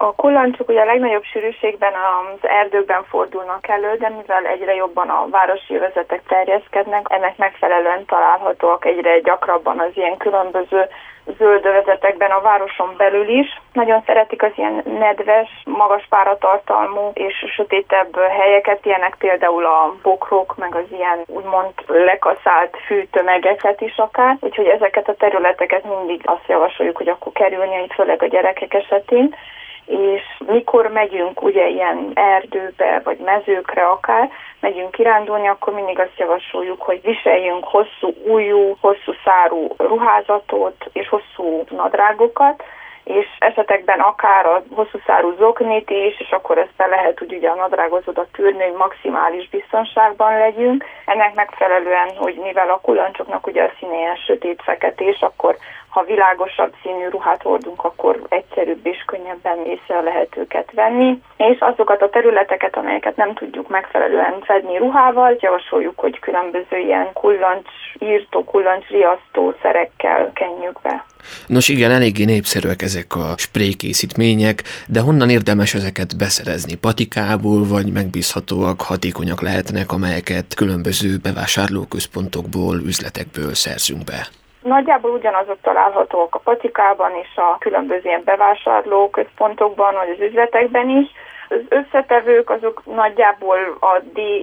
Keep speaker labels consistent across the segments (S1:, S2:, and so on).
S1: A kullancsok ugye a legnagyobb sűrűségben az erdőkben fordulnak elő, de mivel egyre jobban a városi övezetek terjeszkednek, ennek megfelelően találhatóak egyre gyakrabban az ilyen különböző zöld övezetekben a városon belül is. Nagyon szeretik az ilyen nedves, magas páratartalmú és sötétebb helyeket, ilyenek például a bokrok, meg az ilyen úgymond lekaszált fűtömegeket is akár. Úgyhogy ezeket a területeket mindig azt javasoljuk, hogy akkor kerülni, főleg a gyerekek esetén. És mikor megyünk ugye ilyen erdőbe, vagy mezőkre akár, megyünk kirándulni, akkor mindig azt javasoljuk, hogy viseljünk hosszú ujjú, hosszú szárú ruházatot és hosszú nadrágokat, és esetekben akár a hosszú szárú zoknit is, és akkor ezt be lehet ugye a nadrágozodat tűrni, hogy maximális biztonságban legyünk. Ennek megfelelően, hogy mivel a kullancsoknak ugye a színe ilyen sötét-feketés, akkor ha világosabb színű ruhát hordunk, akkor egyszerűbb és könnyebben észre lehet őket venni. És azokat a területeket, amelyeket nem tudjuk megfelelően fedni ruhával, javasoljuk, hogy különböző ilyen kullancsírtó, kullancsriasztó szerekkel kenjük be.
S2: Nos igen, eléggé népszerűek ezek a sprékészítmények, de honnan érdemes ezeket beszerezni? Patikából, vagy megbízhatóak, hatékonyak lehetnek, amelyeket különböző bevásárlóközpontokból, üzletekből szerzünk be?
S1: Nagyjából ugyanazok találhatók a patikában és a különböző ilyen bevásárlóközpontokban, vagy az üzletekben is. Az összetevők azok nagyjából a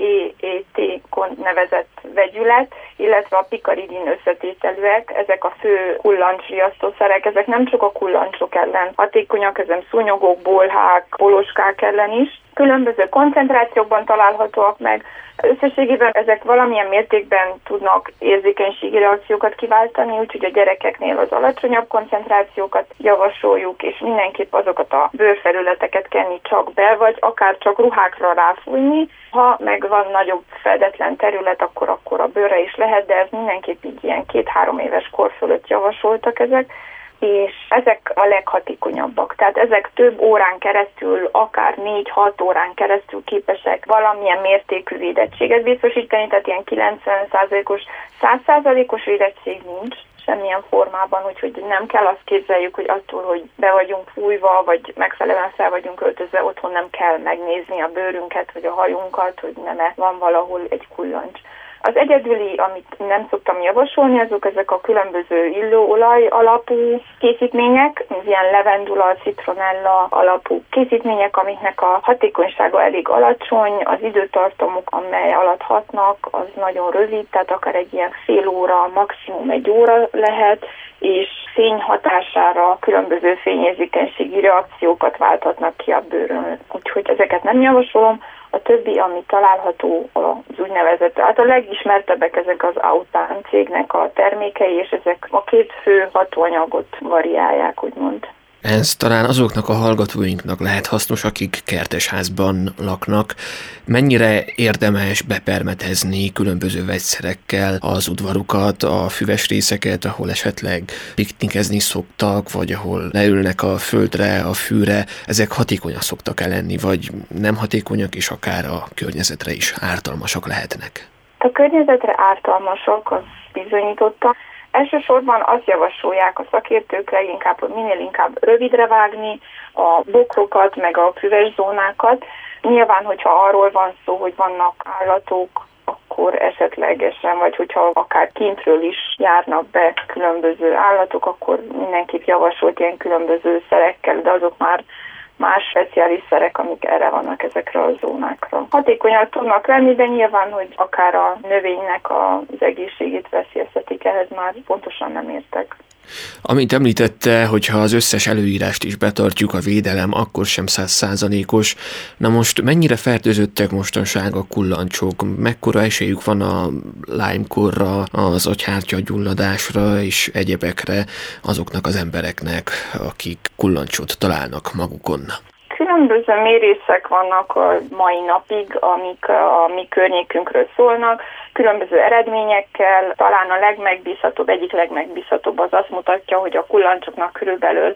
S1: DEET nevezett vegyület, illetve a pikaridin összetételűek, ezek a fő kullancsriasztószerek, ezek nem csak a kullancsok ellen hatékonyak, ezen szúnyogok, bolhák, poloskák ellen is. Különböző koncentrációkban találhatóak meg. Összességében ezek valamilyen mértékben tudnak érzékenységi reakciókat kiváltani, úgyhogy a gyerekeknél az alacsonyabb koncentrációkat javasoljuk, és mindenképp azokat a bőrfelületeket kenni csak be, vagy akár csak ruhákra ráfújni. Ha meg van nagyobb fedetlen terület, akkor a bőrre is lehet, de ez mindenképp így ilyen 2-3 éves kor fölött javasoltak ezek. És ezek a leghatékonyabbak. Tehát ezek több órán keresztül, akár 4-6 órán keresztül képesek valamilyen mértékű védettséget biztosítani, tehát ilyen 90%-os, 100%-os védettség nincs semmilyen formában, úgyhogy nem kell azt képzeljük, hogy attól, hogy be vagyunk fújva, vagy megfelelően fel vagyunk öltözve, otthon nem kell megnézni a bőrünket, vagy a hajunkat, hogy nem-e van valahol egy kullancs. Az egyedüli, amit nem szoktam javasolni, azok ezek a különböző illóolaj alapú készítmények, ilyen levendula, citronella alapú készítmények, amiknek a hatékonysága elég alacsony, az időtartamuk, amely alatt hatnak, az nagyon rövid, tehát akár egy ilyen fél óra, maximum 1 óra lehet, és fény hatására különböző fényérzékenységi reakciókat válthatnak ki a bőrön. Úgyhogy ezeket nem javasolom. A többi, ami található az úgynevezett, hát a legismertebbek ezek az Aután cégnek a termékei, és ezek a 2 fő hatóanyagot variálják, úgymond.
S2: Ez talán azoknak a hallgatóinknak lehet hasznos, akik kertesházban laknak. Mennyire érdemes bepermetezni különböző vegyszerekkel az udvarukat, a füves részeket, ahol esetleg piknikezni szoktak, vagy ahol leülnek a földre, a fűre, ezek hatékonyak szoktak lenni, vagy nem hatékonyak, és akár a környezetre is ártalmasak lehetnek?
S1: A környezetre ártalmasak, az bizonyította. Elsősorban azt javasolják a szakértők leginkább, hogy minél inkább rövidre vágni a bokrokat, meg a füves zónákat. Nyilván, hogyha arról van szó, hogy vannak állatok, akkor esetlegesen, vagy hogyha akár kintről is járnak be különböző állatok, akkor mindenképp javasolt ilyen különböző szerekkel, de azok már más speciális szerek, amik erre vannak ezekre a zónákra. Hatékonyak tudnak lenni, de nyilván, hogy akár a növénynek az egészségét veszélyeztetik, ehhez már pontosan nem értek.
S2: Amint említette, hogyha az összes előírást is betartjuk, a védelem akkor sem 100%-os. Na most mennyire fertőzöttek mostanság a kullancsok? Mekkora esélyük van a Lyme-korra, az agyhártya-gyulladásra és egyebekre azoknak az embereknek, akik kullancsot találnak magukon?
S1: Különböző mérések vannak a mai napig, amik a mi környékünkről szólnak, különböző eredményekkel. Talán a egyik legmegbízhatóbb az azt mutatja, hogy a kullancsoknak körülbelül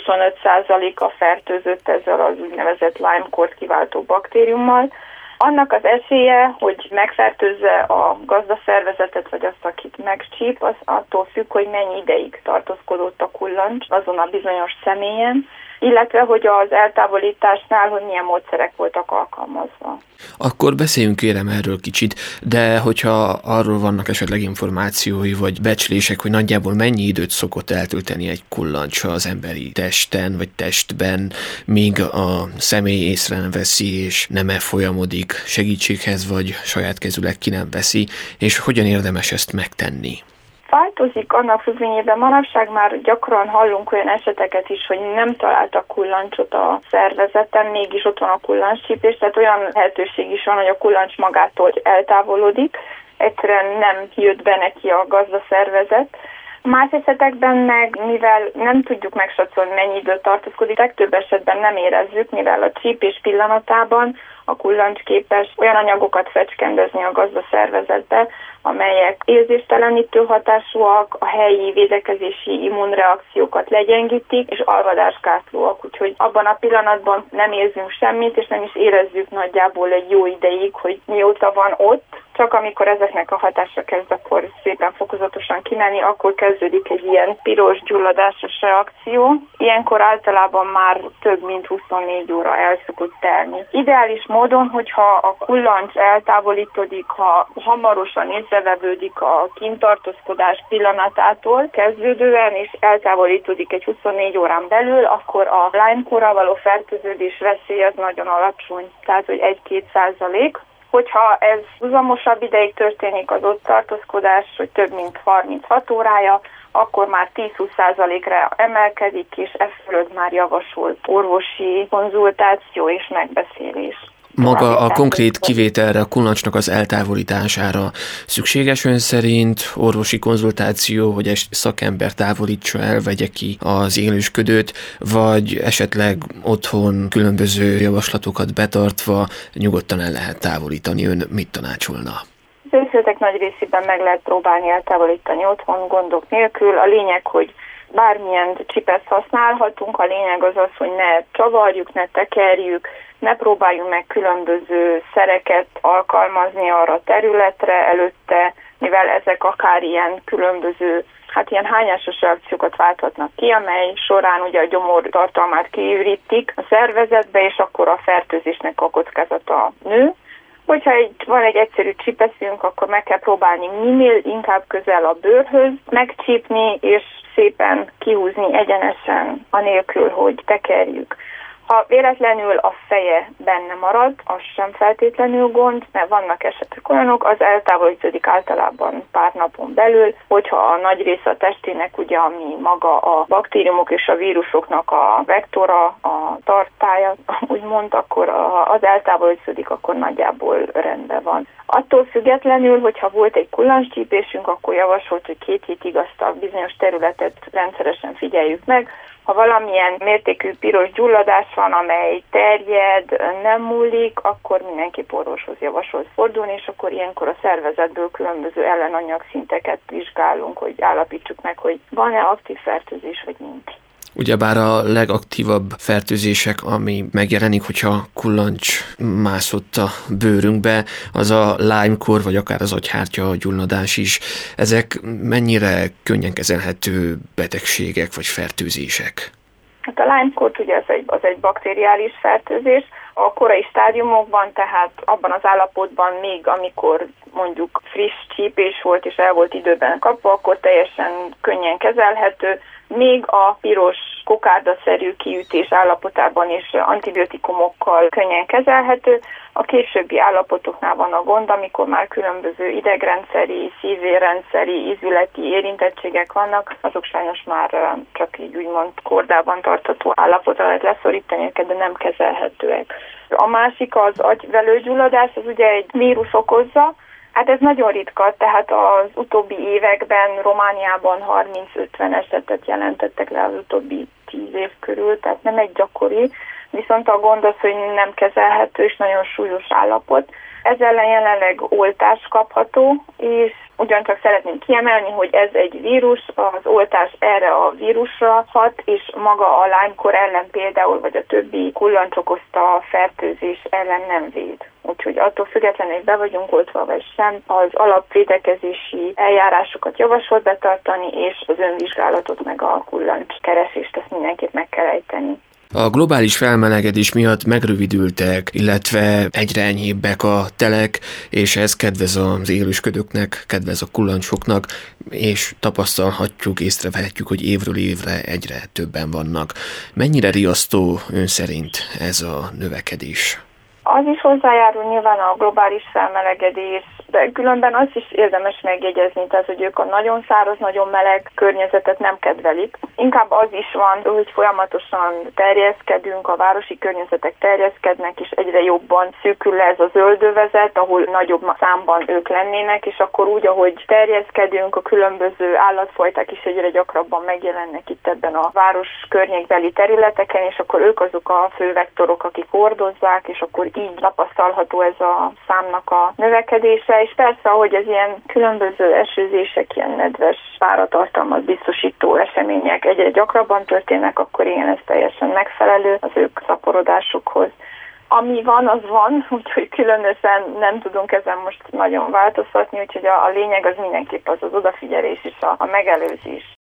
S1: 20-25%-a fertőzött ezzel az úgynevezett Lyme-kort kiváltó baktériummal. Annak az esélye, hogy megfertőzze a gazdaszervezetet, vagy azt, akit megcsíp, az attól függ, hogy mennyi ideig tartózkodott a kullancs azon a bizonyos személyen. illetve hogy az eltávolításnál, hogy milyen módszerek voltak alkalmazva.
S2: Akkor beszéljünk kérem erről kicsit, de hogyha arról vannak esetleg információi vagy becslések, hogy nagyjából mennyi időt szokott eltölteni egy kullancs az emberi testen vagy testben, míg a személy észre nem veszi és nem folyamodik segítséghez, vagy saját kezüleg ki nem veszi, és hogyan érdemes ezt megtenni?
S1: Változik annak függvényében, manapság már gyakran hallunk olyan eseteket is, hogy nem találtak kullancsot a szervezeten, mégis ott van a kullancscsípés, tehát olyan lehetőség is van, hogy a kullancs magától eltávolodik, egyszerűen nem jött be neki a gazdaszervezet. Más esetekben meg, mivel nem tudjuk megsatszolni, mennyi időt tartózkodik, legtöbb esetben nem érezzük, mivel a csípés pillanatában a kullancs képes olyan anyagokat fecskendezni a gazdaszervezetbe, amelyek érzéstelenítő hatásúak, a helyi védekezési immunreakciókat legyengítik, és alvadásgátlóak. Úgyhogy abban a pillanatban nem érzünk semmit, és nem is érezzük nagyjából egy jó ideig, hogy mióta van ott. Csak amikor ezeknek a hatása kezd akkor szépen fokozatosan kimenni, akkor kezdődik egy ilyen piros gyulladásos reakció. Ilyenkor általában már több mint 24 óra el szokott telni. Ideális módon, hogyha a kullancs eltávolítódik, ha hamarosan észrevevődik a kintartózkodás pillanatától kezdődően, és eltávolítódik egy 24 órán belül, akkor a Lyme-kórral való fertőződés veszély az nagyon alacsony, tehát hogy 1-2%. Hogyha ez húzamosabb ideig történik az ott tartózkodás, hogy több mint 36 órája, akkor már 10-20%-ra emelkedik, és e fölött már javasolt orvosi konzultáció és megbeszélés.
S2: Maga a konkrét kivételre, a kullancsnak az eltávolítására szükséges ön szerint orvosi konzultáció, hogy egy szakember távolítsa el, vegye ki az élősködőt, vagy esetleg otthon különböző javaslatokat betartva nyugodtan el lehet távolítani? Ön mit tanácsolna?
S1: Az őszületek nagy részében meg lehet próbálni eltávolítani otthon gondok nélkül. A lényeg, hogy bármilyen csipet használhatunk, a lényeg az az, hogy ne csavarjuk, ne tekerjük, ne próbáljunk meg különböző szereket alkalmazni arra a területre előtte, mivel ezek akár ilyen különböző, ilyen hányásos reakciókat válthatnak ki, amely során ugye a gyomor tartalmát kiürítik a szervezetbe, és akkor a fertőzésnek a kockázata nő. Hogyha van egy egyszerű csipeszünk, akkor meg kell próbálni minél inkább közel a bőrhöz megcsípni, és szépen kihúzni egyenesen, anélkül, hogy tekerjük. Ha véletlenül a feje benne marad, az sem feltétlenül gond, mert vannak esetek olyanok, az eltávolítódik általában pár napon belül, hogyha a nagy része a testének, ugye, ami maga a baktériumok és a vírusoknak a vektora, a tartálya, úgymond, akkor az eltávolítódik, akkor nagyjából rendben van. Attól függetlenül, hogyha volt egy kullancscsípésünk, akkor javasolt, hogy 2 hétig azt a bizonyos területet rendszeresen figyeljük meg. Ha valamilyen mértékű piros gyulladás van, amely terjed, nem múlik, akkor mindenképp orvoshoz javasolt fordulni, és akkor ilyenkor a szervezetből különböző ellenanyagszinteket vizsgálunk, hogy állapítsuk meg, hogy van-e aktív fertőzés, vagy nincs.
S2: Ugyebár a legaktívabb fertőzések, ami megjelenik, hogyha kullancs mászott a bőrünkbe, az a Lyme-kór, vagy akár az agyhártya gyulladás is. Ezek mennyire könnyen kezelhető betegségek, vagy fertőzések?
S1: Hát a Lyme-kór ugye az egy baktériális fertőzés. A korai stádiumokban, tehát abban az állapotban még amikor mondjuk friss csípés volt és el volt időben kapva, akkor teljesen könnyen kezelhető. Még a piros kokárdaszerű kiütés állapotában is antibiotikumokkal könnyen kezelhető. A későbbi állapotoknál van a gond, amikor már különböző idegrendszeri, szívérrendszeri, ízületi érintettségek vannak, azok sajnos már csak így úgymond kordában tartható állapotra lehet leszorítani őket, de nem kezelhetőek. A másik az agyvelőgyulladás, az ugye egy vírus okozza. Hát ez nagyon ritka, tehát az utóbbi években Romániában 30-50 esetet jelentettek le az utóbbi 10 év körül, tehát nem egy gyakori, viszont a gond az, hogy nem kezelhető és nagyon súlyos állapot. Ez ellen jelenleg oltás kapható, és ugyancsak szeretném kiemelni, hogy ez egy vírus, az oltás erre a vírusra hat, és maga a Lyme-kór ellen például, vagy a többi kullancs okozta fertőzés ellen nem véd. Úgyhogy attól függetlenül, hogy be vagyunk oltva vagy sem, az alapvédekezési eljárásokat javasolt betartani, és az önvizsgálatot meg a kullancs keresést ezt mindenképp meg kell ejteni.
S2: A globális felmelegedés miatt megrövidültek, illetve egyre enyhébbek a telek, és ez kedvez az élősködőknek, kedvez a kullancsoknak, és tapasztalhatjuk, észrevehetjük, hogy évről évre egyre többen vannak. Mennyire riasztó ön szerint ez a növekedés?
S1: Az is hozzájárul nyilván a globális felmelegedés, de különben azt is érdemes megjegyezni, tehát, hogy ők a nagyon száraz, nagyon meleg környezetet nem kedvelik. Inkább az is van, hogy folyamatosan terjeszkedünk, a városi környezetek terjeszkednek, és egyre jobban szűkül le ez a zöldövezet, ahol nagyobb számban ők lennének, és akkor úgy, ahogy terjeszkedünk, a különböző állatfajták is egyre gyakrabban megjelennek itt ebben a város környékbeli területeken, és akkor ők azok a fő vektorok, akik hordozzák, és akkor így tapasztalható ez a számnak a növekedése, és persze, ahogy az ilyen különböző esőzések, ilyen nedves páratartalmat biztosító események egyre gyakrabban történnek, akkor igen, ez teljesen megfelelő az ők szaporodásukhoz. Ami van, az van, úgyhogy különösen nem tudunk ezen most nagyon változtatni, úgyhogy a lényeg az mindenképp az odafigyelés és a megelőzés.